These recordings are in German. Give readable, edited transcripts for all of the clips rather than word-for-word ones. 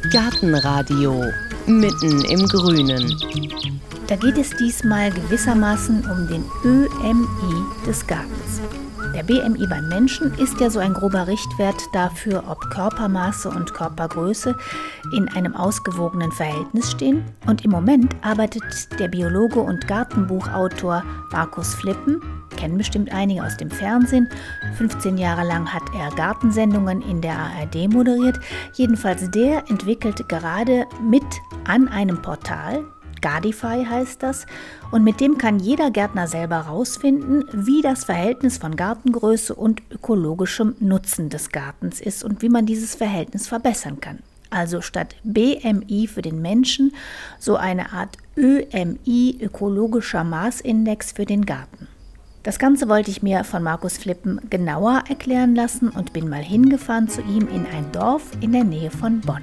Gartenradio mitten im Grünen. Da geht es diesmal gewissermaßen um den ÖMI des Gartens. Der BMI beim Menschen ist ja so ein grober Richtwert dafür, ob Körpermaße und Körpergröße in einem ausgewogenen Verhältnis stehen. Und im Moment arbeitet der Biologe und Gartenbuchautor Markus Flippen, kennen bestimmt einige aus dem Fernsehen. 15 Jahre lang hat er Gartensendungen in der ARD moderiert. Jedenfalls der entwickelt gerade mit an einem Portal, Gardify heißt das, und mit dem kann jeder Gärtner selber rausfinden, wie das Verhältnis von Gartengröße und ökologischem Nutzen des Gartens ist und wie man dieses Verhältnis verbessern kann. Also statt BMI für den Menschen so eine Art ÖMI, ökologischer Maßindex für den Garten. Das Ganze wollte ich mir von Markus Flippen genauer erklären lassen und bin mal hingefahren zu ihm in ein Dorf in der Nähe von Bonn.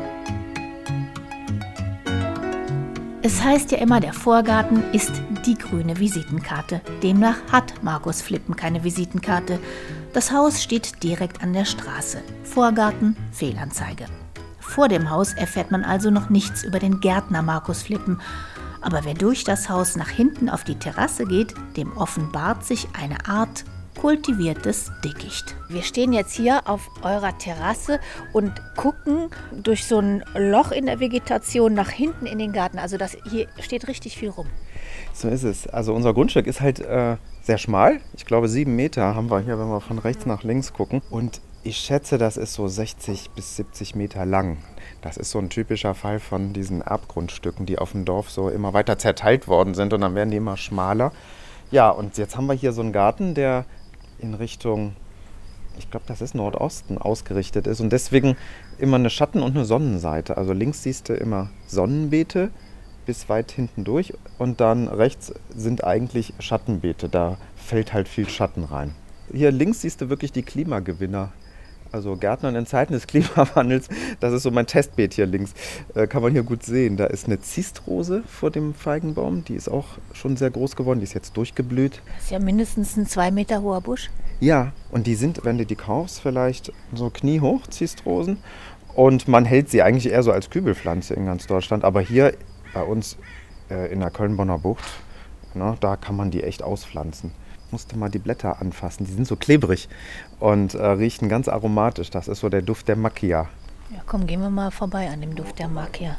Es heißt ja immer, der Vorgarten ist die grüne Visitenkarte. Demnach hat Markus Flippen keine Visitenkarte. Das Haus steht direkt an der Straße. Vorgarten, Fehlanzeige. Vor dem Haus erfährt man also noch nichts über den Gärtner Markus Flippen. Aber wer durch das Haus nach hinten auf die Terrasse geht, dem offenbart sich eine Art kultiviertes Dickicht. Wir stehen jetzt hier auf eurer Terrasse und gucken durch so ein Loch in der Vegetation nach hinten in den Garten. Also hier steht richtig viel rum. So ist es. Also unser Grundstück ist halt sehr schmal. Ich glaube 7 Meter haben wir hier, wenn wir von rechts nach links gucken. Und ich schätze, das ist so 60 bis 70 Meter lang. Das ist so ein typischer Fall von diesen Erbgrundstücken, die auf dem Dorf so immer weiter zerteilt worden sind und dann werden die immer schmaler. Ja, und jetzt haben wir hier so einen Garten, der in Richtung, ich glaube, das ist Nordosten, ausgerichtet ist und deswegen immer eine Schatten- und eine Sonnenseite. Also links siehst du immer Sonnenbeete bis weit hinten durch und dann rechts sind eigentlich Schattenbeete. Da fällt halt viel Schatten rein. Hier links siehst du wirklich die Klimagewinner. Also Gärtnern in Zeiten des Klimawandels, das ist so mein Testbeet hier links, kann man hier gut sehen. Da ist eine Zistrose vor dem Feigenbaum, die ist auch schon sehr groß geworden, die ist jetzt durchgeblüht. Das ist ja mindestens ein 2 Meter hoher Busch. Ja, und die sind, wenn du die kaufst, vielleicht so kniehoch, Zistrosen. Und man hält sie eigentlich eher so als Kübelpflanze in ganz Deutschland. Aber hier bei uns in der Köln-Bonner Bucht, da kann man die echt auspflanzen. Musste mal die Blätter anfassen, die sind so klebrig und riechen ganz aromatisch. Das ist so der Duft der Macchia. Ja, komm, gehen wir mal vorbei an dem Duft der Macchia.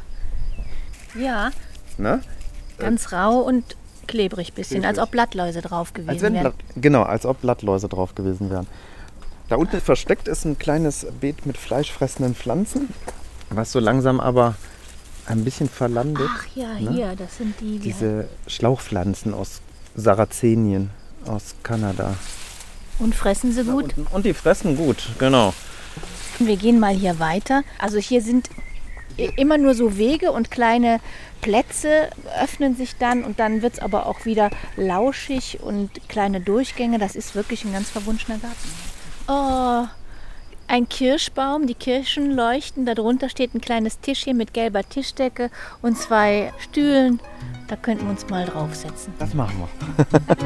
Ja, ne? Ganz rau und klebrig bisschen, als ob Blattläuse drauf gewesen wären. Genau, als ob Blattläuse drauf gewesen wären. Da unten versteckt ist ein kleines Beet mit fleischfressenden Pflanzen, was so langsam aber ein bisschen verlandet. Ach ja, hier, das sind diese Schlauchpflanzen aus Sarazenien. Aus Kanada. Und fressen sie gut? Und die fressen gut, genau. Wir gehen mal hier weiter. Also hier sind immer nur so Wege und kleine Plätze öffnen sich dann und dann wird es aber auch wieder lauschig und kleine Durchgänge. Das ist wirklich ein ganz verwunschener Garten. Oh, ein Kirschbaum, die Kirschen leuchten. Darunter steht ein kleines Tischchen mit gelber Tischdecke und 2 Stühlen. Da könnten wir uns mal draufsetzen. Das machen wir.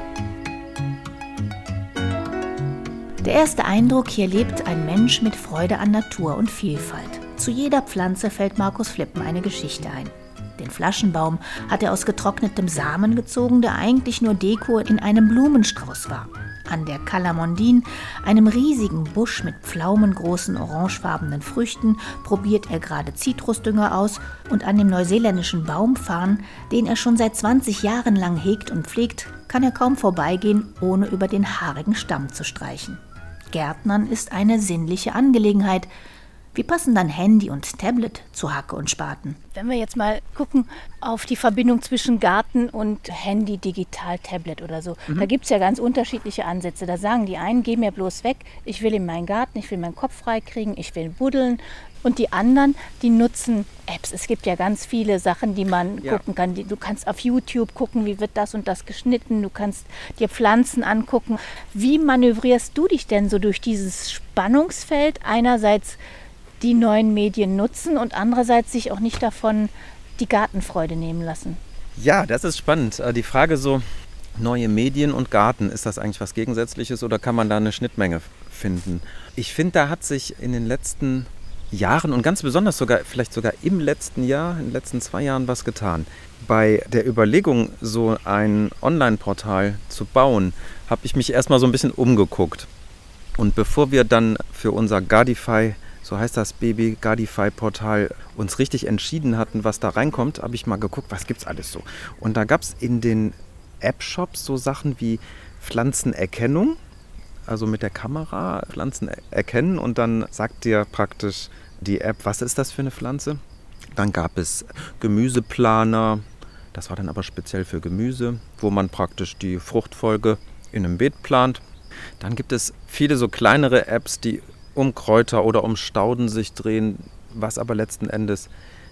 Der erste Eindruck, hier lebt ein Mensch mit Freude an Natur und Vielfalt. Zu jeder Pflanze fällt Markus Flippen eine Geschichte ein. Den Flaschenbaum hat er aus getrocknetem Samen gezogen, der eigentlich nur Deko in einem Blumenstrauß war. An der Kalamondin, einem riesigen Busch mit pflaumengroßen orangefarbenen Früchten, probiert er gerade Zitrusdünger aus und an dem neuseeländischen Baumfarn, den er schon seit 20 Jahren lang hegt und pflegt, kann er kaum vorbeigehen, ohne über den haarigen Stamm zu streichen. Gärtnern ist eine sinnliche Angelegenheit. Wie passen dann Handy und Tablet zu Hacke und Spaten? Wenn wir jetzt mal gucken auf die Verbindung zwischen Garten und Handy, Digital, Tablet oder so. Da gibt es ja ganz unterschiedliche Ansätze. Da sagen die einen, geh mir bloß weg, ich will in meinen Garten, ich will meinen Kopf freikriegen, ich will buddeln. Und die anderen, die nutzen Apps. Es gibt ja ganz viele Sachen, die man gucken kann. Du kannst auf YouTube gucken, wie wird das und das geschnitten. Du kannst dir Pflanzen angucken. Wie manövrierst du dich denn so durch dieses Spannungsfeld? Einerseits die neuen Medien nutzen und andererseits sich auch nicht davon die Gartenfreude nehmen lassen. Ja, das ist spannend. Die Frage so, neue Medien und Garten, ist das eigentlich was Gegensätzliches oder kann man da eine Schnittmenge finden? Ich finde, da hat sich in den letzten Jahren und ganz besonders vielleicht sogar im letzten Jahr, in den letzten 2 Jahren was getan. Bei der Überlegung, so ein Online-Portal zu bauen, habe ich mich erstmal so ein bisschen umgeguckt. Und bevor wir dann für unser Gardify, so heißt das Baby Gardify-Portal, uns richtig entschieden hatten, was da reinkommt, habe ich mal geguckt, was gibt's alles so. Und da gab es in den App-Shops so Sachen wie Pflanzenerkennung, also mit der Kamera Pflanzen erkennen und dann sagt dir praktisch die App, was ist das für eine Pflanze. Dann gab es Gemüseplaner, das war dann aber speziell für Gemüse, wo man praktisch die Fruchtfolge in einem Beet plant. Dann gibt es viele so kleinere Apps, die um Kräuter oder um Stauden sich drehen, was aber letzten Endes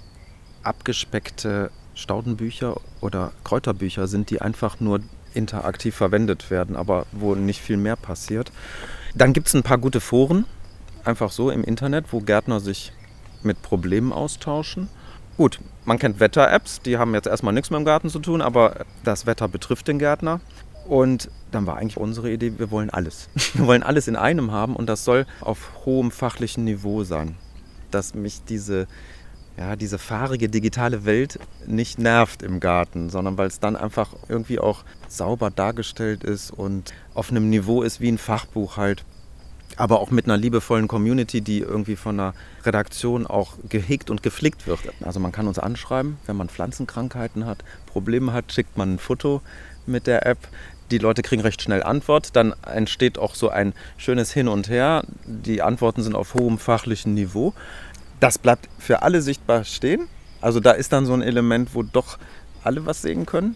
abgespeckte Staudenbücher oder Kräuterbücher sind, die einfach nur interaktiv verwendet werden, aber wo nicht viel mehr passiert. Dann gibt es ein paar gute Foren, einfach so im Internet, wo Gärtner sich mit Problemen austauschen. Gut, man kennt Wetter-Apps, die haben jetzt erstmal nichts mit dem Garten zu tun, aber das Wetter betrifft den Gärtner. Und dann war eigentlich unsere Idee, wir wollen alles. Wir wollen alles in einem haben und das soll auf hohem fachlichen Niveau sein. Dass mich diese fahrige digitale Welt nicht nervt im Garten, sondern weil es dann einfach irgendwie auch sauber dargestellt ist und auf einem Niveau ist wie ein Fachbuch halt. Aber auch mit einer liebevollen Community, die irgendwie von einer Redaktion auch gehegt und gepflegt wird. Also man kann uns anschreiben, wenn man Pflanzenkrankheiten hat, Probleme hat, schickt man ein Foto mit der App. Die Leute kriegen recht schnell Antwort, dann entsteht auch so ein schönes Hin und Her. Die Antworten sind auf hohem fachlichen Niveau. Das bleibt für alle sichtbar stehen. Also da ist dann so ein Element, wo doch alle was sehen können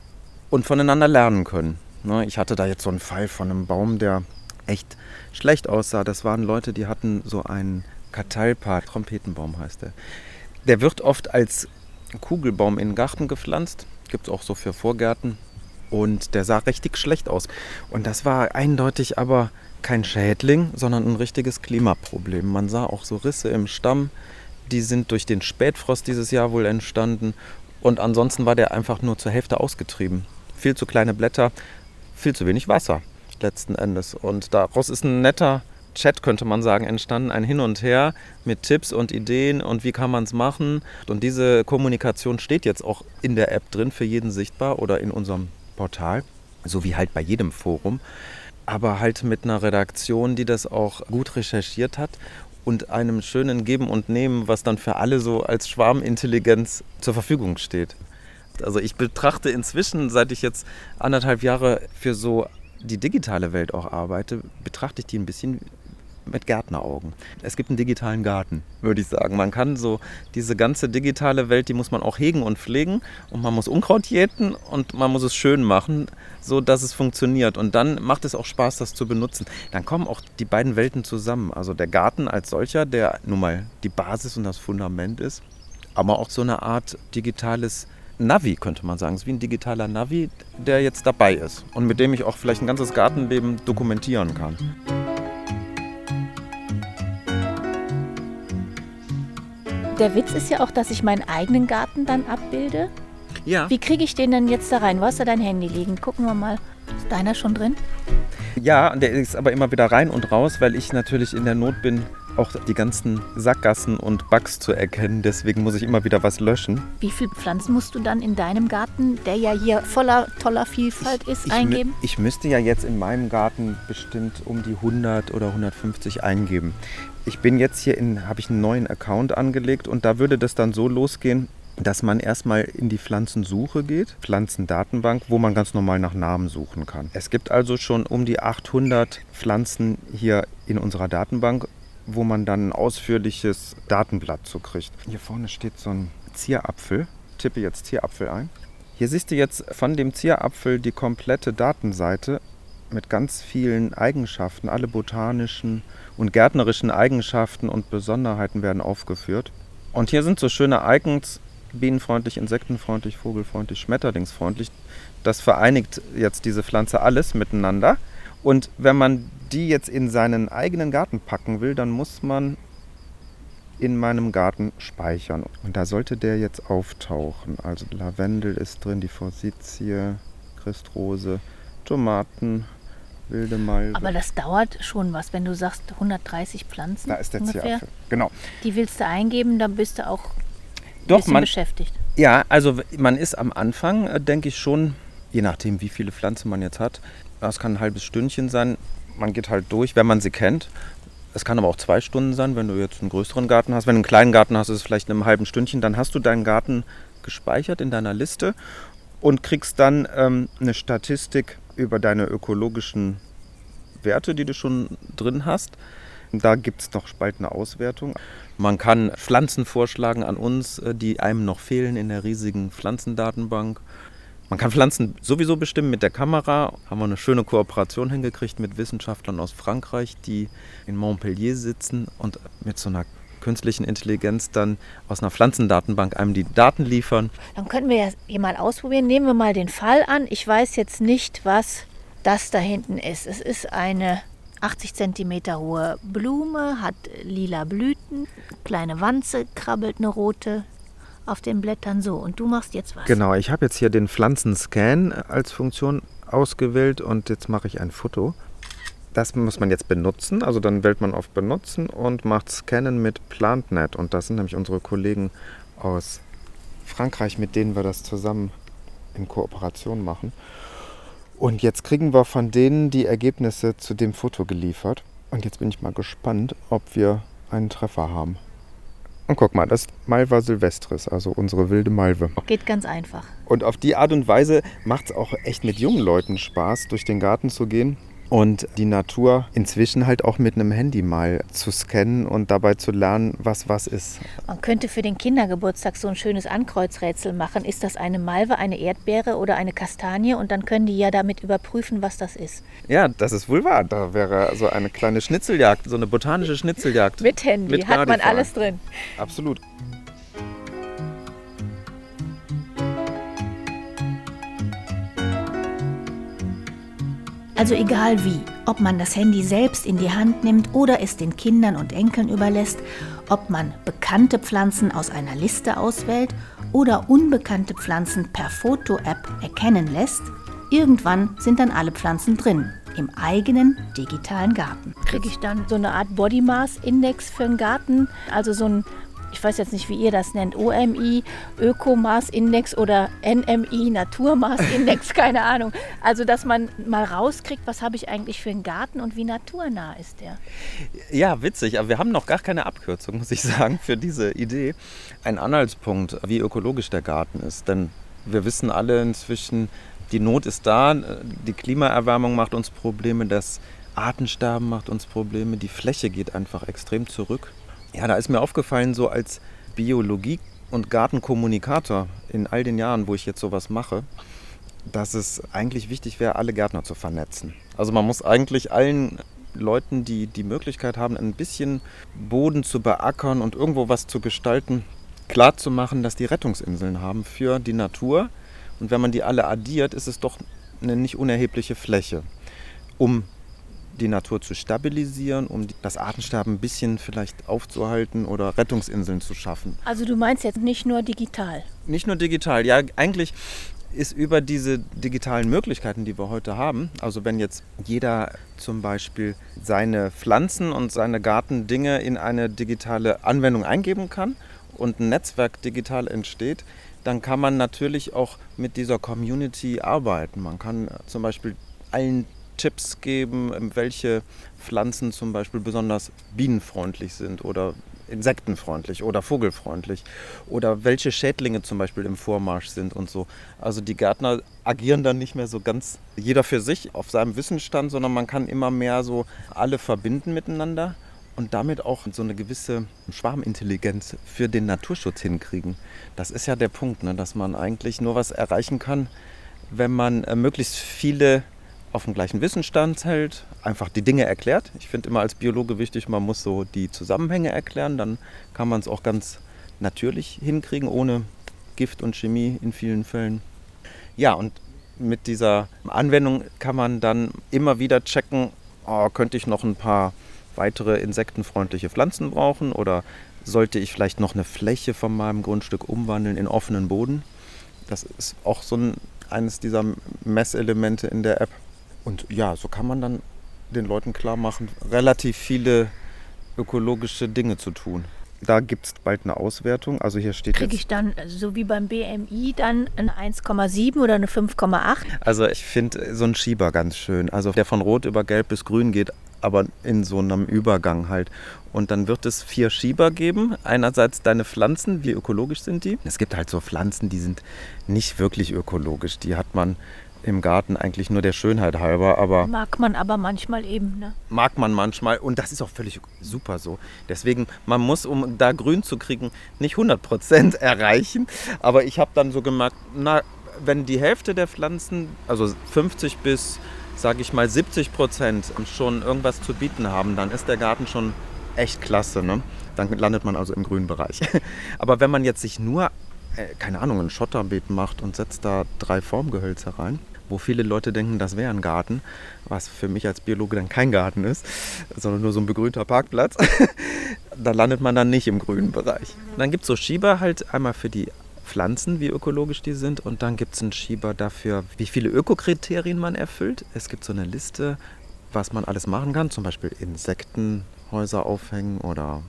und voneinander lernen können. Ich hatte da jetzt so einen Fall von einem Baum, der echt schlecht aussah. Das waren Leute, die hatten so einen Catalpa, Trompetenbaum heißt der. Der wird oft als Kugelbaum in den Garten gepflanzt. Gibt es auch so für Vorgärten. Und der sah richtig schlecht aus. Und das war eindeutig aber kein Schädling, sondern ein richtiges Klimaproblem. Man sah auch so Risse im Stamm. Die sind durch den Spätfrost dieses Jahr wohl entstanden. Und ansonsten war der einfach nur zur Hälfte ausgetrieben. Viel zu kleine Blätter, viel zu wenig Wasser letzten Endes. Und daraus ist ein netter Chat, könnte man sagen, entstanden. Ein Hin und Her mit Tipps und Ideen und wie kann man es machen. Und diese Kommunikation steht jetzt auch in der App drin, für jeden sichtbar oder in unserem Portal, so wie halt bei jedem Forum. Aber halt mit einer Redaktion, die das auch gut recherchiert hat und einem schönen Geben und Nehmen, was dann für alle so als Schwarmintelligenz zur Verfügung steht. Also ich betrachte inzwischen, seit ich jetzt 1,5 Jahre für so die digitale Welt auch arbeite, betrachte ich die ein bisschen mit Gärtneraugen. Es gibt einen digitalen Garten, würde ich sagen. Man kann so diese ganze digitale Welt, die muss man auch hegen und pflegen und man muss Unkraut jäten und man muss es schön machen, so dass es funktioniert. Und dann macht es auch Spaß, das zu benutzen. Dann kommen auch die beiden Welten zusammen. Also der Garten als solcher, der nun mal die Basis und das Fundament ist, aber auch so eine Art digitales Navi, könnte man sagen. Es ist wie ein digitaler Navi, der jetzt dabei ist und mit dem ich auch vielleicht ein ganzes Gartenleben dokumentieren kann. Der Witz ist ja auch, dass ich meinen eigenen Garten dann abbilde. Ja. Wie kriege ich den denn jetzt da rein? Wo hast du dein Handy liegen? Gucken wir mal. Ist deiner schon drin? Ja, der ist aber immer wieder rein und raus, weil ich natürlich in der Not bin, auch die ganzen Sackgassen und Bugs zu erkennen. Deswegen muss ich immer wieder was löschen. Wie viele Pflanzen musst du dann in deinem Garten, der ja hier voller toller Vielfalt ist, eingeben? Ich müsste ja jetzt in meinem Garten bestimmt um die 100 oder 150 eingeben. Ich bin jetzt hier habe ich einen neuen Account angelegt und da würde das dann so losgehen, dass man erstmal in die Pflanzensuche geht, Pflanzendatenbank, wo man ganz normal nach Namen suchen kann. Es gibt also schon um die 800 Pflanzen hier in unserer Datenbank, wo man dann ein ausführliches Datenblatt zu kriegt. Hier vorne steht so ein Zierapfel. Tippe jetzt Zierapfel ein. Hier siehst du jetzt von dem Zierapfel die komplette Datenseite mit ganz vielen Eigenschaften. Alle botanischen und gärtnerischen Eigenschaften und Besonderheiten werden aufgeführt. Und hier sind so schöne Icons: bienenfreundlich, insektenfreundlich, vogelfreundlich, schmetterlingsfreundlich. Das vereinigt jetzt diese Pflanze alles miteinander. Und wenn man die jetzt in seinen eigenen Garten packen will, dann muss man in meinem Garten speichern. Und da sollte der jetzt auftauchen. Also Lavendel ist drin, die Forsythie, Christrose, Tomaten, wilde Malve. Aber das dauert schon was, wenn du sagst 130 Pflanzen Da ist der ungefähr. Zierapfel. Genau. Die willst du eingeben, dann bist du auch ein Doch, bisschen beschäftigt. Ja, also man ist am Anfang, denke ich schon, je nachdem wie viele Pflanzen man jetzt hat, das kann ein halbes Stündchen sein, man geht halt durch, wenn man sie kennt. Es kann aber auch 2 Stunden sein, wenn du jetzt einen größeren Garten hast. Wenn du einen kleinen Garten hast, ist es vielleicht in einem halben Stündchen. Dann hast du deinen Garten gespeichert in deiner Liste und kriegst dann eine Statistik über deine ökologischen Werte, die du schon drin hast. Da gibt es noch spaltende Auswertung. Man kann Pflanzen vorschlagen an uns, die einem noch fehlen in der riesigen Pflanzendatenbank. Man kann Pflanzen sowieso bestimmen mit der Kamera. Haben wir eine schöne Kooperation hingekriegt mit Wissenschaftlern aus Frankreich, die in Montpellier sitzen und mit so einer künstlichen Intelligenz dann aus einer Pflanzendatenbank einem die Daten liefern. Dann könnten wir ja hier mal ausprobieren. Nehmen wir mal den Fall an. Ich weiß jetzt nicht, was das da hinten ist. Es ist eine 80 cm hohe Blume, hat lila Blüten, kleine Wanze, krabbelt eine rote auf den Blättern so. Und du machst jetzt was. Genau, ich habe jetzt hier den Pflanzenscan als Funktion ausgewählt und jetzt mache ich ein Foto. Das muss man jetzt benutzen, also dann wählt man auf Benutzen und macht Scannen mit PlantNet. Und das sind nämlich unsere Kollegen aus Frankreich, mit denen wir das zusammen in Kooperation machen. Und jetzt kriegen wir von denen die Ergebnisse zu dem Foto geliefert. Und jetzt bin ich mal gespannt, ob wir einen Treffer haben. Und guck mal, das ist Malva sylvestris, also unsere wilde Malve. Geht ganz einfach. Und auf die Art und Weise macht es auch echt mit jungen Leuten Spaß, durch den Garten zu gehen und die Natur inzwischen halt auch mit einem Handy mal zu scannen und dabei zu lernen, was ist. Man könnte für den Kindergeburtstag so ein schönes Ankreuzrätsel machen. Ist das eine Malve, eine Erdbeere oder eine Kastanie? Und dann können die ja damit überprüfen, was das ist. Ja, das ist wohl wahr. Da wäre so eine kleine Schnitzeljagd, so eine botanische Schnitzeljagd. Mit Handy Mit hat man Radfahren. alles drin. Absolut. Also egal wie, ob man das Handy selbst in die Hand nimmt oder es den Kindern und Enkeln überlässt, ob man bekannte Pflanzen aus einer Liste auswählt oder unbekannte Pflanzen per Foto-App erkennen lässt, irgendwann sind dann alle Pflanzen drin, im eigenen digitalen Garten. Kriege ich dann so eine Art Body Mass Index für einen Garten, also so ein, ich weiß jetzt nicht, wie ihr das nennt, OMI, Ökomaß-Index oder NMI, Naturmaß-Index, keine Ahnung. Also, dass man mal rauskriegt, was habe ich eigentlich für einen Garten und wie naturnah ist der. Ja, witzig, aber wir haben noch gar keine Abkürzung, muss ich sagen, für diese Idee. Ein Anhaltspunkt, wie ökologisch der Garten ist, denn wir wissen alle inzwischen, die Not ist da, die Klimaerwärmung macht uns Probleme, das Artensterben macht uns Probleme, die Fläche geht einfach extrem zurück. Ja, da ist mir aufgefallen, so als Biologie- und Gartenkommunikator in all den Jahren, wo ich jetzt sowas mache, dass es eigentlich wichtig wäre, alle Gärtner zu vernetzen. Also man muss eigentlich allen Leuten, die die Möglichkeit haben, ein bisschen Boden zu beackern und irgendwo was zu gestalten, klarzumachen, dass die Rettungsinseln haben für die Natur. Und wenn man die alle addiert, ist es doch eine nicht unerhebliche Fläche, um die Natur zu stabilisieren, um das Artensterben ein bisschen vielleicht aufzuhalten oder Rettungsinseln zu schaffen. Also du meinst jetzt nicht nur digital? Nicht nur digital, ja, eigentlich ist über diese digitalen Möglichkeiten, die wir heute haben, also wenn jetzt jeder zum Beispiel seine Pflanzen und seine Gartendinge in eine digitale Anwendung eingeben kann und ein Netzwerk digital entsteht, dann kann man natürlich auch mit dieser Community arbeiten. Man kann zum Beispiel allen Tipps geben, welche Pflanzen zum Beispiel besonders bienenfreundlich sind oder insektenfreundlich oder vogelfreundlich oder welche Schädlinge zum Beispiel im Vormarsch sind und so. Also die Gärtner agieren dann nicht mehr so ganz jeder für sich auf seinem Wissensstand, sondern man kann immer mehr so alle verbinden miteinander und damit auch so eine gewisse Schwarmintelligenz für den Naturschutz hinkriegen. Das ist ja der Punkt, ne, dass man eigentlich nur was erreichen kann, wenn man möglichst viele auf dem gleichen Wissensstand hält, einfach die Dinge erklärt. Ich finde immer als Biologe wichtig, man muss so die Zusammenhänge erklären, dann kann man es auch ganz natürlich hinkriegen, ohne Gift und Chemie in vielen Fällen. Ja, und mit dieser Anwendung kann man dann immer wieder checken, könnte ich noch ein paar weitere insektenfreundliche Pflanzen brauchen oder sollte ich vielleicht noch eine Fläche von meinem Grundstück umwandeln in offenen Boden. Das ist auch so eines dieser Messelemente in der App. Und ja, so kann man dann den Leuten klar machen, relativ viele ökologische Dinge zu tun. Da gibt es bald eine Auswertung. Also hier steht Kriege ich dann, so wie beim BMI, dann eine 1,7 oder eine 5,8? Also ich finde so einen Schieber ganz schön. Also der von Rot über Gelb bis Grün geht, aber in so einem Übergang halt. Und dann wird es 4 Schieber geben. Einerseits deine Pflanzen, wie ökologisch sind die? Es gibt halt so Pflanzen, die sind nicht wirklich ökologisch. Die hat man im Garten eigentlich nur der Schönheit halber, aber Mag man aber manchmal eben, ne? mag man manchmal. Und das ist auch völlig super so. Deswegen, man muss, um da grün zu kriegen, nicht 100% erreichen. Aber ich habe dann so gemerkt, na, wenn die Hälfte der Pflanzen, also 50 bis, sage ich mal, 70% schon irgendwas zu bieten haben, dann ist der Garten schon echt klasse, ne? Dann landet man also im grünen Bereich. Aber wenn man jetzt sich nur, keine Ahnung, ein Schotterbeet macht und setzt da 3 Formgehölze rein, wo viele Leute denken, das wäre ein Garten, was für mich als Biologe dann kein Garten ist, sondern nur so ein begrünter Parkplatz, da landet man dann nicht im grünen Bereich. Dann gibt es so Schieber halt einmal für die Pflanzen, wie ökologisch die sind, und dann gibt es einen Schieber dafür, wie viele Ökokriterien man erfüllt. Es gibt so eine Liste, was man alles machen kann, zum Beispiel Insektenhäuser aufhängen oder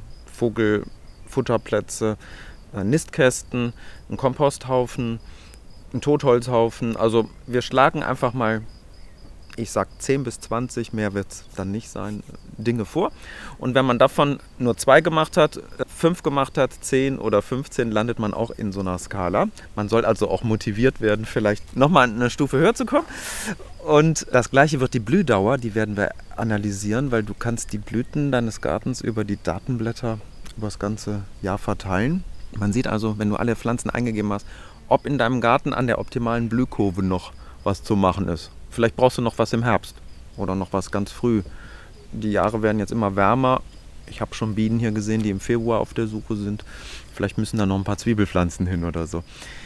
Vogelfutterplätze, Nistkästen, ein Komposthaufen, ein Totholzhaufen. Also wir schlagen einfach mal, ich sag 10 bis 20, mehr wird es dann nicht sein, Dinge vor. Und wenn man davon nur 2 gemacht hat, 5 gemacht hat, 10 oder 15, landet man auch in so einer Skala. Man soll also auch motiviert werden, vielleicht nochmal eine Stufe höher zu kommen. Und das Gleiche wird die Blühdauer, die werden wir analysieren, weil du kannst die Blüten deines Gartens über die Datenblätter über das ganze Jahr verteilen. Man sieht also, wenn du alle Pflanzen eingegeben hast, ob in deinem Garten an der optimalen Blühkurve noch was zu machen ist. Vielleicht brauchst du noch was im Herbst oder noch was ganz früh. Die Jahre werden jetzt immer wärmer. Ich habe schon Bienen hier gesehen, die im Februar auf der Suche sind. Vielleicht müssen da noch ein paar Zwiebelpflanzen hin oder so.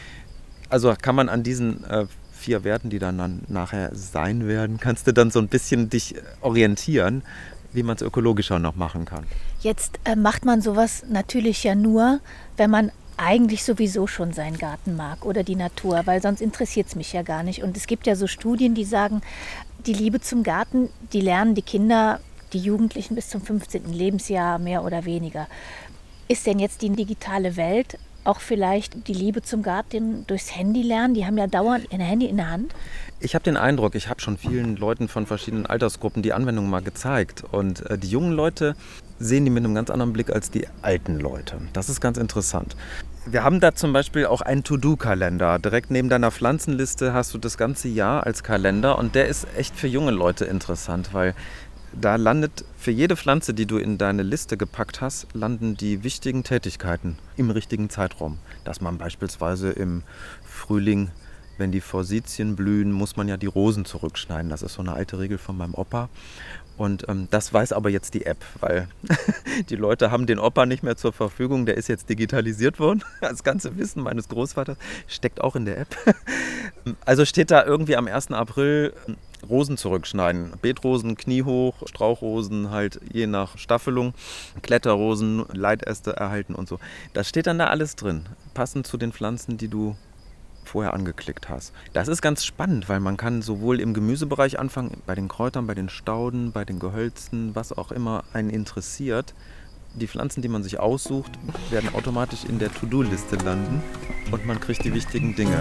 Also kann man an diesen 4 Werten, die dann nachher sein werden, kannst du dann so ein bisschen dich orientieren, wie man es ökologischer noch machen kann. Jetzt macht man sowas natürlich ja nur, wenn man eigentlich sowieso schon seinen Garten mag oder die Natur, weil sonst interessiert es mich ja gar nicht. Und es gibt ja so Studien, die sagen, die Liebe zum Garten, die lernen die Kinder, die Jugendlichen bis zum 15. Lebensjahr mehr oder weniger. Ist denn jetzt die digitale Welt auch vielleicht die Liebe zum Garten durchs Handy lernen? Die haben ja dauernd ein Handy in der Hand. Ich habe den Eindruck, ich habe schon vielen Leuten von verschiedenen Altersgruppen die Anwendung mal gezeigt. Und die jungen Leute sehen die mit einem ganz anderen Blick als die alten Leute. Das ist ganz interessant. Wir haben da zum Beispiel auch einen To-Do-Kalender. Direkt neben deiner Pflanzenliste hast du das ganze Jahr als Kalender. Und der ist echt für junge Leute interessant, weil da landet für jede Pflanze, die du in deine Liste gepackt hast, landen die wichtigen Tätigkeiten im richtigen Zeitraum. Dass man beispielsweise im Frühling, wenn die Forsythien blühen, muss man ja die Rosen zurückschneiden. Das ist so eine alte Regel von meinem Opa. Und das weiß aber jetzt die App, weil die Leute haben den Opa nicht mehr zur Verfügung. Der ist jetzt digitalisiert worden. Das ganze Wissen meines Großvaters steckt auch in der App. Also steht da irgendwie am 1. April Rosen zurückschneiden. Beetrosen, kniehoch, Strauchrosen halt je nach Staffelung, Kletterrosen, Leitäste erhalten und so. Das steht dann da alles drin, passend zu den Pflanzen, die du vorher angeklickt hast. Das ist ganz spannend, weil man kann sowohl im Gemüsebereich anfangen, bei den Kräutern, bei den Stauden, bei den Gehölzen, was auch immer einen interessiert. Die Pflanzen, die man sich aussucht, werden automatisch in der To-Do-Liste landen und man kriegt die wichtigen Dinge.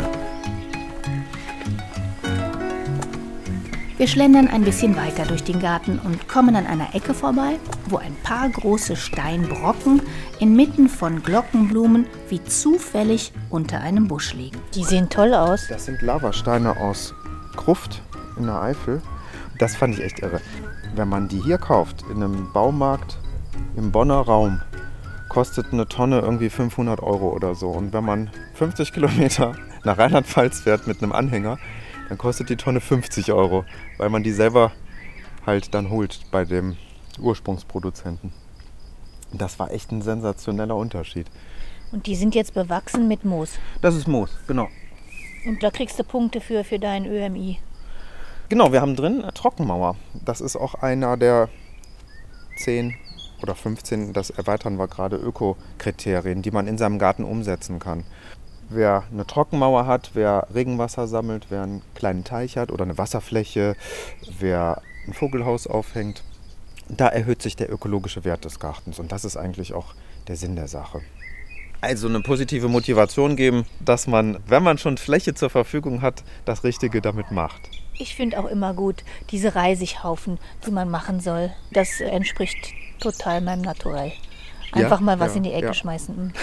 Wir schlendern ein bisschen weiter durch den Garten und kommen an einer Ecke vorbei, wo ein paar große Steinbrocken inmitten von Glockenblumen wie zufällig unter einem Busch liegen. Die sehen toll aus. Das sind Lavasteine aus Gruft in der Eifel. Das fand ich echt irre. Wenn man die hier kauft, in einem Baumarkt im Bonner Raum, kostet eine Tonne irgendwie 500 € oder so. Und wenn man 50 Kilometer nach Rheinland-Pfalz fährt mit einem Anhänger, dann kostet die Tonne 50 €, weil man die selber halt dann holt bei dem Ursprungsproduzenten. Das war echt ein sensationeller Unterschied. Und die sind jetzt bewachsen mit Moos. Das ist Moos, genau. Und da kriegst du Punkte für dein ÖMI. Genau, wir haben drin eine Trockenmauer. Das ist auch einer der 10 oder 15, das erweitern wir gerade, Ökokriterien, die man in seinem Garten umsetzen kann. wer eine Trockenmauer hat, wer Regenwasser sammelt, wer einen kleinen Teich hat oder eine Wasserfläche, wer ein Vogelhaus aufhängt, da erhöht sich der ökologische Wert des Gartens. Und das ist eigentlich auch der Sinn der Sache. Also eine positive Motivation geben, dass man, wenn man schon Fläche zur Verfügung hat, das Richtige damit macht. Ich finde auch immer gut, diese Reisighaufen, die man machen soll. Das entspricht total meinem Naturell. Einfach mal was in die Ecke schmeißen.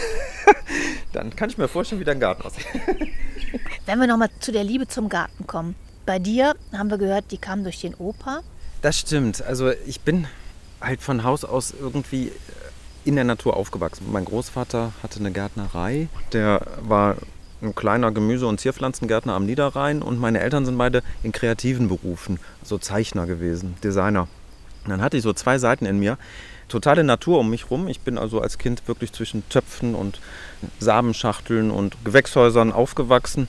Dann kann ich mir vorstellen, wie dein Garten aussieht. Wenn wir nochmal zu der Liebe zum Garten kommen. Bei dir haben wir gehört, die kam durch den Opa. Das stimmt. Also ich bin halt von Haus aus irgendwie in der Natur aufgewachsen. Mein Großvater hatte eine Gärtnerei. Der war ein kleiner Gemüse- und Zierpflanzengärtner am Niederrhein. Und meine Eltern sind beide in kreativen Berufen, so Zeichner gewesen, Designer. Und dann hatte ich so 2 Seiten in mir. Totale Natur um mich rum. Ich bin also als Kind wirklich zwischen Töpfen und Samenschachteln und Gewächshäusern aufgewachsen.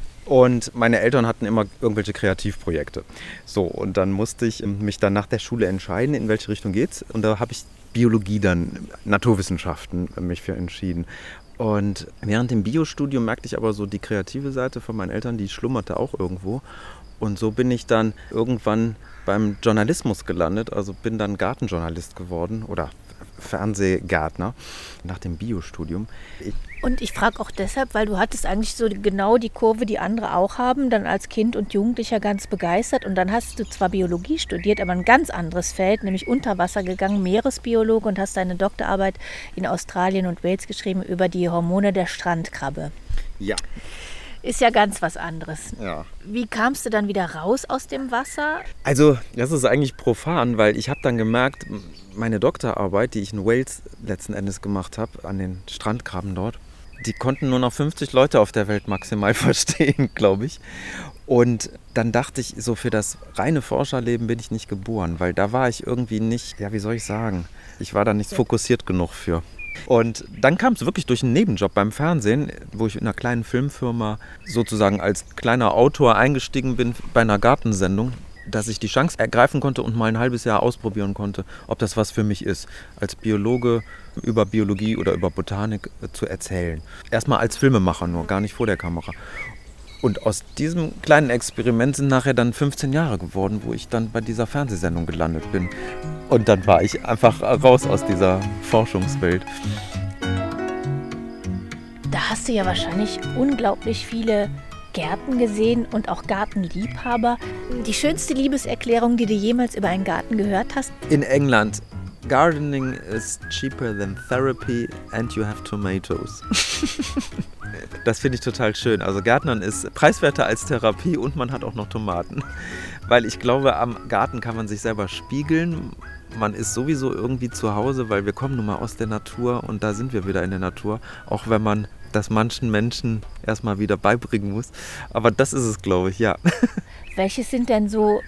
Und meine Eltern hatten immer irgendwelche Kreativprojekte. So, und dann musste ich mich dann nach der Schule entscheiden, in welche Richtung geht's. Und da habe ich Biologie dann, Naturwissenschaften mich für entschieden. Und während dem Biostudium merkte ich aber so, die kreative Seite von meinen Eltern, die schlummerte auch irgendwo. Und so bin ich dann irgendwann beim Journalismus gelandet, also bin dann Gartenjournalist geworden oder Fernsehgärtner nach dem Biostudium. Und ich frage auch deshalb, weil du hattest eigentlich so genau die Kurve, die andere auch haben, dann als Kind und Jugendlicher ganz begeistert. Und dann hast du zwar Biologie studiert, aber ein ganz anderes Feld, nämlich unter Wasser gegangen, Meeresbiologe, und hast deine Doktorarbeit in Australien und Wales geschrieben über die Hormone der Strandkrabbe. Ja. Ist ja ganz was anderes. Ja. Wie kamst du dann wieder raus aus dem Wasser? Also das ist eigentlich profan, weil ich habe dann gemerkt, meine Doktorarbeit, die ich in Wales letzten Endes gemacht habe, an den Strandkrabben dort, die konnten nur noch 50 Leute auf der Welt maximal verstehen, glaube ich. Und dann dachte ich, so für das reine Forscherleben bin ich nicht geboren, weil da war ich irgendwie nicht, ja wie soll ich sagen, ich war da nicht fokussiert genug für. Und dann kam es wirklich durch einen Nebenjob beim Fernsehen, wo ich in einer kleinen Filmfirma sozusagen als kleiner Autor eingestiegen bin bei einer Gartensendung, dass ich die Chance ergreifen konnte und mal ein halbes Jahr ausprobieren konnte, ob das was für mich ist, als Biologe über Biologie oder über Botanik zu erzählen. Erstmal als Filmemacher nur, gar nicht vor der Kamera. Und aus diesem kleinen Experiment sind nachher dann 15 Jahre geworden, wo ich dann bei dieser Fernsehsendung gelandet bin. Und dann war ich einfach raus aus dieser Forschungswelt. Da hast du ja wahrscheinlich unglaublich viele Gärten gesehen und auch Gartenliebhaber. Die schönste Liebeserklärung, die du jemals über einen Garten gehört hast? In England, gardening is cheaper than therapy and you have tomatoes. Das finde ich total schön. Also Gärtnern ist preiswerter als Therapie und man hat auch noch Tomaten. Weil ich glaube, am Garten kann man sich selber spiegeln. Man ist sowieso irgendwie zu Hause, weil wir kommen nun mal aus der Natur und da sind wir wieder in der Natur. Auch wenn man das manchen Menschen erstmal wieder beibringen muss. Aber das ist es, glaube ich, ja. Welche sind denn so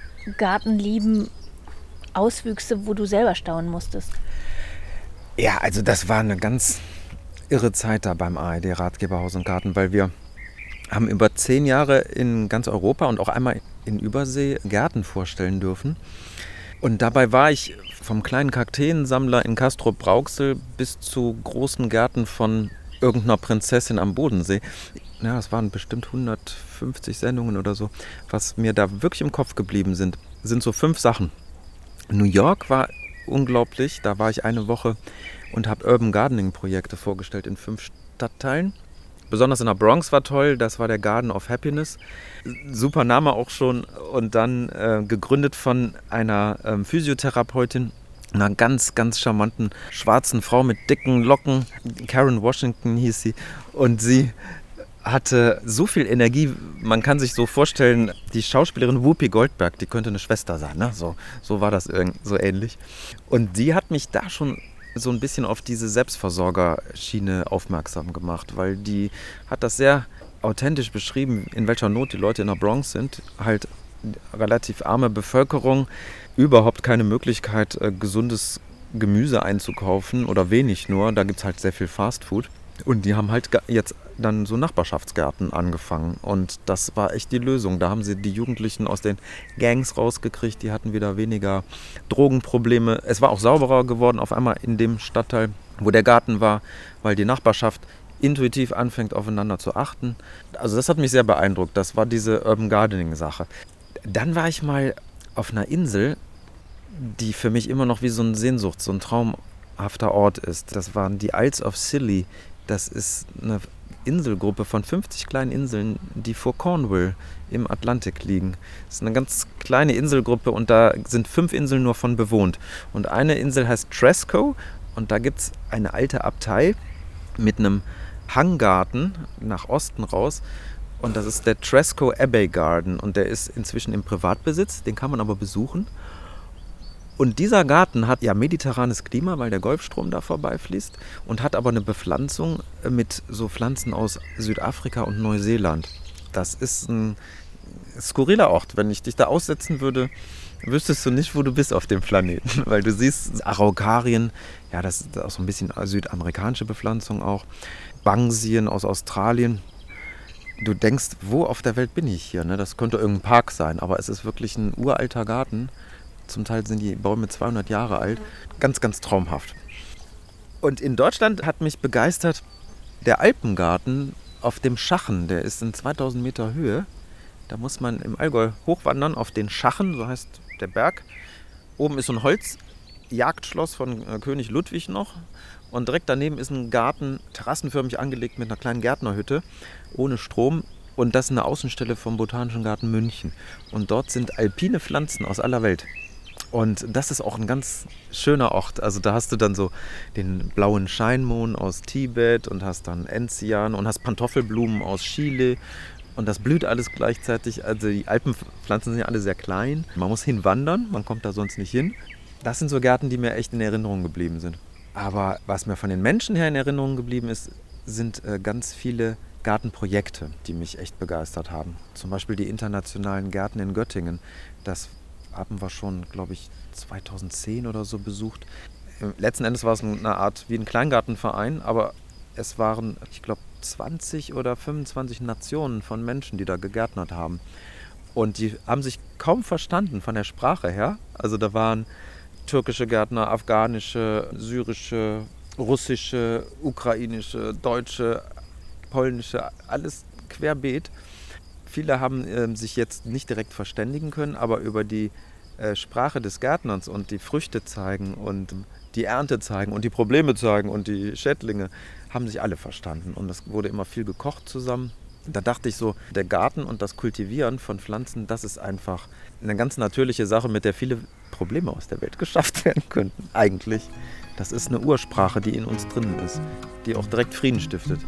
Gartenlieben-Auswüchse, wo du selber staunen musstest? Ja, also das war eine ganz irre Zeit da beim ARD Ratgeber Haus und Garten, weil wir haben über 10 Jahre in ganz Europa und auch einmal in Übersee Gärten vorstellen dürfen. Und dabei war ich vom kleinen Kakteensammler in Castrop-Rauxel bis zu großen Gärten von irgendeiner Prinzessin am Bodensee. Ja, es waren bestimmt 150 Sendungen oder so. Was mir da wirklich im Kopf geblieben sind so 5 Sachen. New York war unglaublich. Da war ich eine Woche und habe Urban Gardening Projekte vorgestellt in 5 Stadtteilen. Besonders in der Bronx war toll, das war der Garden of Happiness. Super Name auch schon. Und dann gegründet von einer Physiotherapeutin, einer ganz, ganz charmanten schwarzen Frau mit dicken Locken. Karen Washington hieß sie. Und sie hatte so viel Energie, man kann sich so vorstellen, die Schauspielerin Whoopi Goldberg, die könnte eine Schwester sein, ne? So war das so ähnlich. Und die hat mich da schon so ein bisschen auf diese Selbstversorgerschiene aufmerksam gemacht, weil die hat das sehr authentisch beschrieben, in welcher Not die Leute in der Bronx sind. Halt relativ arme Bevölkerung, überhaupt keine Möglichkeit, gesundes Gemüse einzukaufen oder wenig nur. Da gibt es halt sehr viel Fastfood. Und die haben halt jetzt dann so Nachbarschaftsgärten angefangen. Und das war echt die Lösung. Da haben sie die Jugendlichen aus den Gangs rausgekriegt. Die hatten wieder weniger Drogenprobleme. Es war auch sauberer geworden auf einmal in dem Stadtteil, wo der Garten war, weil die Nachbarschaft intuitiv anfängt, aufeinander zu achten. Also das hat mich sehr beeindruckt. Das war diese Urban Gardening-Sache. Dann war ich mal auf einer Insel, die für mich immer noch wie so eine Sehnsucht, so ein traumhafter Ort ist. Das waren die Isles of Scilly. Das ist eine Inselgruppe von 50 kleinen Inseln, die vor Cornwall im Atlantik liegen. Das ist eine ganz kleine Inselgruppe und da sind 5 Inseln nur von bewohnt. Und eine Insel heißt Tresco und da gibt es eine alte Abtei mit einem Hanggarten nach Osten raus. Und das ist der Tresco Abbey Garden und der ist inzwischen im Privatbesitz, den kann man aber besuchen. Und dieser Garten hat ja mediterranes Klima, weil der Golfstrom da vorbeifließt und hat aber eine Bepflanzung mit so Pflanzen aus Südafrika und Neuseeland. Das ist ein skurriler Ort. Wenn ich dich da aussetzen würde, wüsstest du nicht, wo du bist auf dem Planeten. Weil du siehst Araukarien, ja, das ist auch so ein bisschen südamerikanische Bepflanzung auch. Bangsien aus Australien. Du denkst, wo auf der Welt bin ich hier? Ne? Das könnte irgendein Park sein, aber es ist wirklich ein uralter Garten. Zum Teil sind die Bäume 200 Jahre alt. Ganz, ganz traumhaft. Und in Deutschland hat mich begeistert der Alpengarten auf dem Schachen. Der ist in 2000 Meter Höhe. Da muss man im Allgäu hochwandern auf den Schachen, so heißt der Berg. Oben ist so ein Holzjagdschloss von König Ludwig noch. Und direkt daneben ist ein Garten, terrassenförmig angelegt mit einer kleinen Gärtnerhütte, ohne Strom. Und das ist eine Außenstelle vom Botanischen Garten München. Und dort sind alpine Pflanzen aus aller Welt. Und das ist auch ein ganz schöner Ort. Also da hast du dann so den blauen Scheinmohn aus Tibet und hast dann Enzian und hast Pantoffelblumen aus Chile. Und das blüht alles gleichzeitig. Also die Alpenpflanzen sind ja alle sehr klein. Man muss hinwandern, man kommt da sonst nicht hin. Das sind so Gärten, die mir echt in Erinnerung geblieben sind. Aber was mir von den Menschen her in Erinnerung geblieben ist, sind ganz viele Gartenprojekte, die mich echt begeistert haben. Zum Beispiel die internationalen Gärten in Göttingen. Das haben wir schon, glaube ich, 2010 oder so besucht. Letzten Endes war es eine Art wie ein Kleingartenverein, aber es waren, ich glaube, 20 oder 25 Nationen von Menschen, die da gegärtnert haben. Und die haben sich kaum verstanden von der Sprache her. Also da waren türkische Gärtner, afghanische, syrische, russische, ukrainische, deutsche, polnische, alles querbeet. Viele haben sich jetzt nicht direkt verständigen können, aber über die Sprache des Gärtners und die Früchte zeigen und die Ernte zeigen und die Probleme zeigen und die Schädlinge, haben sich alle verstanden. Und es wurde immer viel gekocht zusammen. Da dachte ich so, der Garten und das Kultivieren von Pflanzen, das ist einfach eine ganz natürliche Sache, mit der viele Probleme aus der Welt geschafft werden könnten. Eigentlich. Das ist eine Ursprache, die in uns drinnen ist, die auch direkt Frieden stiftet.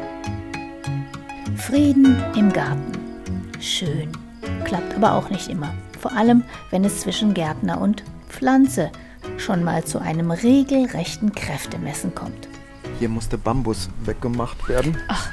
Frieden im Garten. Schön. Klappt aber auch nicht immer. Vor allem, wenn es zwischen Gärtner und Pflanze schon mal zu einem regelrechten Kräftemessen kommt. Hier musste Bambus weggemacht werden. Ach.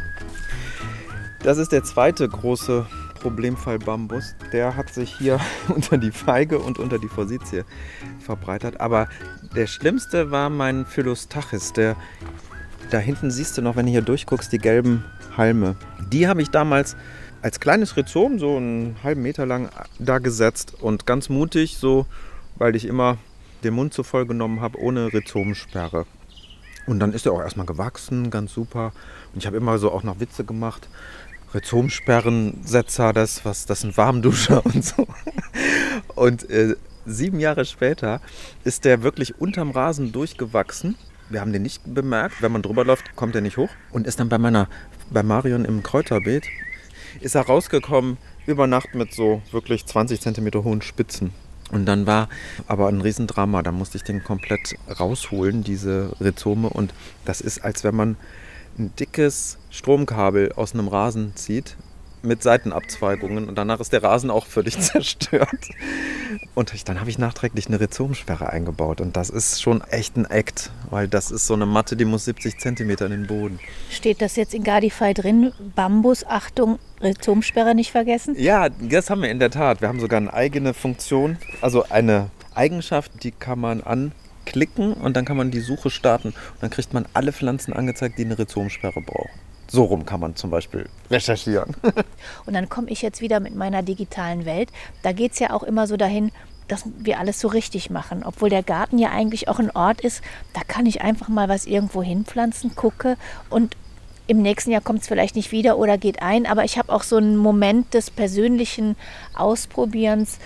Das ist der zweite große Problemfall Bambus. Der hat sich hier unter die Feige und unter die Forsythie verbreitert. Aber der schlimmste war mein Philostachys. Da hinten siehst du noch, wenn du hier durchguckst, die gelben Halme. Die habe ich damals als kleines Rhizom, so einen halben Meter lang, da gesetzt. Und ganz mutig, so, weil ich immer den Mund zu voll genommen habe, ohne Rhizomsperre. Und dann ist er auch erstmal gewachsen, ganz super. Und ich habe immer so auch noch Witze gemacht. Rhizomsperrensetzer, das sind Warmduscher und so. Und 7 Jahre später ist der wirklich unterm Rasen durchgewachsen. Wir haben den nicht bemerkt. Wenn man drüber läuft, kommt er nicht hoch. Und ist dann bei Marion im Kräuterbeet, ist er rausgekommen über Nacht mit so wirklich 20 cm hohen Spitzen. Und dann war aber ein Riesendrama. Da musste ich den komplett rausholen, diese Rhizome. Und das ist, als wenn man ein dickes Stromkabel aus einem Rasen zieht mit Seitenabzweigungen. Und danach ist der Rasen auch völlig zerstört. Und dann habe ich nachträglich eine Rhizomsperre eingebaut. Und das ist schon echt ein Act, weil das ist so eine Matte, die muss 70 cm in den Boden. Steht das jetzt in Gardify drin? Bambus, Achtung, Rhizomsperre nicht vergessen? Ja, das haben wir in der Tat. Wir haben sogar eine eigene Funktion, also eine Eigenschaft, die kann man anklicken und dann kann man die Suche starten. Und dann kriegt man alle Pflanzen angezeigt, die eine Rhizomsperre brauchen. So rum kann man zum Beispiel recherchieren. Und dann komme ich jetzt wieder mit meiner digitalen Welt. Da geht es ja auch immer so dahin, dass wir alles so richtig machen. Obwohl der Garten ja eigentlich auch ein Ort ist, da kann ich einfach mal was irgendwo hinpflanzen, gucke und im nächsten Jahr kommt es vielleicht nicht wieder oder geht ein, aber ich habe auch so einen Moment des persönlichen Ausprobierens,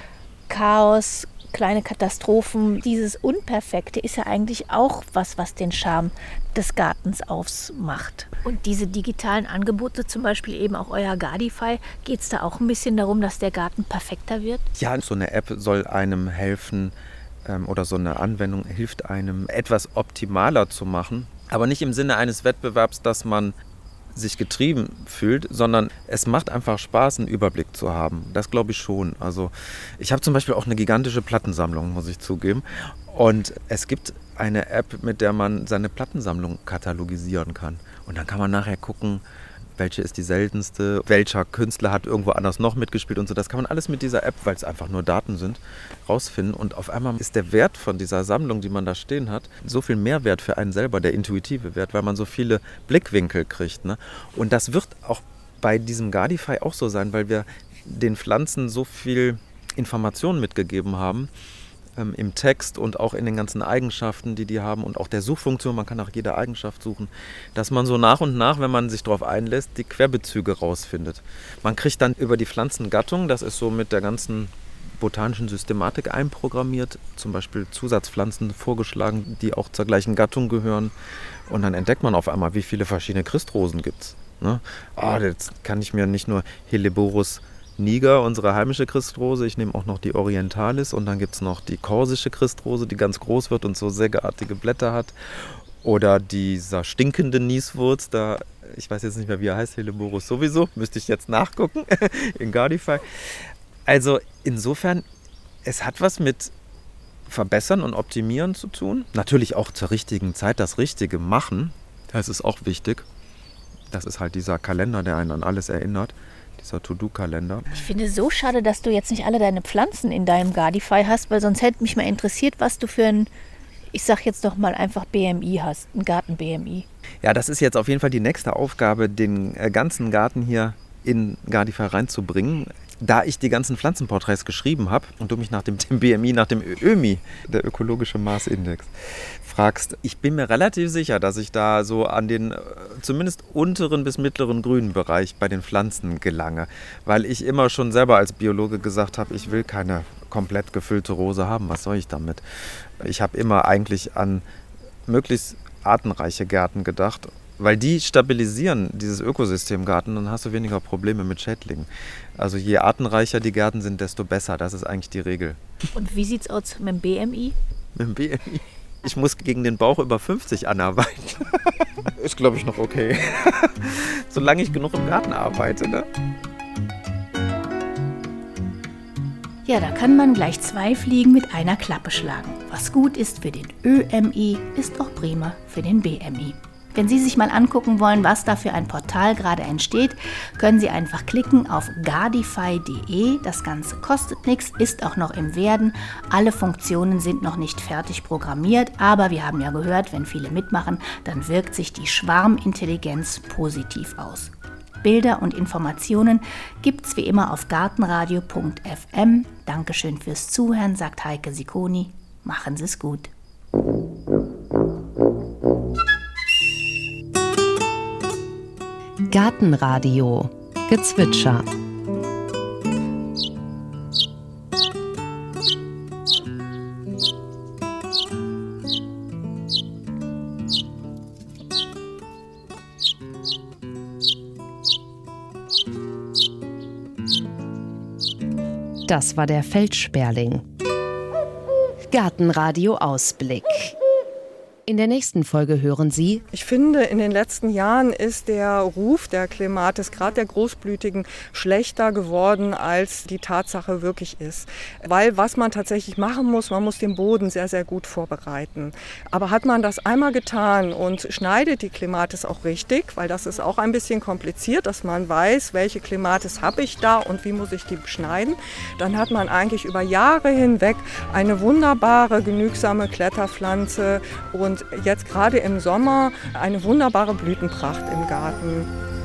Chaos, kleine Katastrophen. Dieses Unperfekte ist ja eigentlich auch was den Charme des Gartens ausmacht. Und diese digitalen Angebote, zum Beispiel eben auch euer Gardify, geht es da auch ein bisschen darum, dass der Garten perfekter wird? Ja, so eine App soll einem helfen oder so eine Anwendung hilft einem, etwas optimaler zu machen. Aber nicht im Sinne eines Wettbewerbs, dass man sich getrieben fühlt, sondern es macht einfach Spaß, einen Überblick zu haben. Das glaube ich schon. Also ich habe zum Beispiel auch eine gigantische Plattensammlung, muss ich zugeben. Und es gibt eine App, mit der man seine Plattensammlung katalogisieren kann. Und dann kann man nachher gucken, welche ist die seltenste, welcher Künstler hat irgendwo anders noch mitgespielt und so. Das kann man alles mit dieser App, weil es einfach nur Daten sind, rausfinden. Und auf einmal ist der Wert von dieser Sammlung, die man da stehen hat, so viel Mehrwert für einen selber, der intuitive Wert, weil man so viele Blickwinkel kriegt. Ne? Und das wird auch bei diesem Gardify auch so sein, weil wir den Pflanzen so viel Informationen mitgegeben haben, im Text und auch in den ganzen Eigenschaften, die haben und auch der Suchfunktion, man kann nach jeder Eigenschaft suchen, dass man so nach und nach, wenn man sich darauf einlässt, die Querbezüge rausfindet. Man kriegt dann über die Pflanzengattung, das ist so mit der ganzen botanischen Systematik einprogrammiert, zum Beispiel Zusatzpflanzen vorgeschlagen, die auch zur gleichen Gattung gehören und dann entdeckt man auf einmal, wie viele verschiedene Christrosen gibt es. Ne? Jetzt kann ich mir nicht nur Helleborus niger, unsere heimische Christrose. Ich nehme auch noch die Orientalis und dann gibt es noch die korsische Christrose, die ganz groß wird und so sägeartige Blätter hat. Oder dieser stinkende Nieswurz, ich weiß jetzt nicht mehr, wie er heißt, Helleborus sowieso, müsste ich jetzt nachgucken in Gardify. Also insofern, es hat was mit Verbessern und Optimieren zu tun. Natürlich auch zur richtigen Zeit das Richtige machen, das ist auch wichtig. Das ist halt dieser Kalender, der einen an alles erinnert. Dieser To-Do-Kalender. Ich finde es so schade, dass du jetzt nicht alle deine Pflanzen in deinem Gardify hast, weil sonst hätte mich mal interessiert, was du für ein, ich sag jetzt doch mal einfach BMI hast, ein Garten-BMI. Ja, das ist jetzt auf jeden Fall die nächste Aufgabe, den ganzen Garten hier in Gardify reinzubringen. Da ich die ganzen Pflanzenporträts geschrieben habe und du mich nach dem BMI, nach dem ÖMI, der ökologische Maßindex, fragst, ich bin mir relativ sicher, dass ich da so an den zumindest unteren bis mittleren grünen Bereich bei den Pflanzen gelange. Weil ich immer schon selber als Biologe gesagt habe, ich will keine komplett gefüllte Rose haben, was soll ich damit? Ich habe immer eigentlich an möglichst artenreiche Gärten gedacht, weil die stabilisieren dieses Ökosystem Garten, dann hast du weniger Probleme mit Schädlingen. Also je artenreicher die Gärten sind, desto besser. Das ist eigentlich die Regel. Und wie sieht's aus mit dem BMI? Mit dem BMI? Ich muss gegen den Bauch über 50 anarbeiten. Ist, glaube ich, noch okay. Solange ich genug im Garten arbeite, ne? Ja, da kann man gleich 2 Fliegen mit einer Klappe schlagen. Was gut ist für den ÖMI, ist auch prima für den BMI. Wenn Sie sich mal angucken wollen, was da für ein Portal gerade entsteht, können Sie einfach klicken auf gardify.de. Das Ganze kostet nichts, ist auch noch im Werden. Alle Funktionen sind noch nicht fertig programmiert, aber wir haben ja gehört, wenn viele mitmachen, dann wirkt sich die Schwarmintelligenz positiv aus. Bilder und Informationen gibt's wie immer auf gartenradio.fm. Dankeschön fürs Zuhören, sagt Heike Sicconi. Machen Sie es gut. Gartenradio Gezwitscher. Das war der Feldsperling. Gartenradio Ausblick. In der nächsten Folge hören Sie: Ich finde, in den letzten Jahren ist der Ruf der Clematis, gerade der Großblütigen, schlechter geworden, als die Tatsache wirklich ist. Weil was man tatsächlich machen muss, man muss den Boden sehr, sehr gut vorbereiten. Aber hat man das einmal getan und schneidet die Clematis auch richtig, weil das ist auch ein bisschen kompliziert, dass man weiß, welche Clematis habe ich da und wie muss ich die beschneiden, dann hat man eigentlich über Jahre hinweg eine wunderbare, genügsame Kletterpflanze und jetzt gerade im Sommer eine wunderbare Blütenpracht im Garten.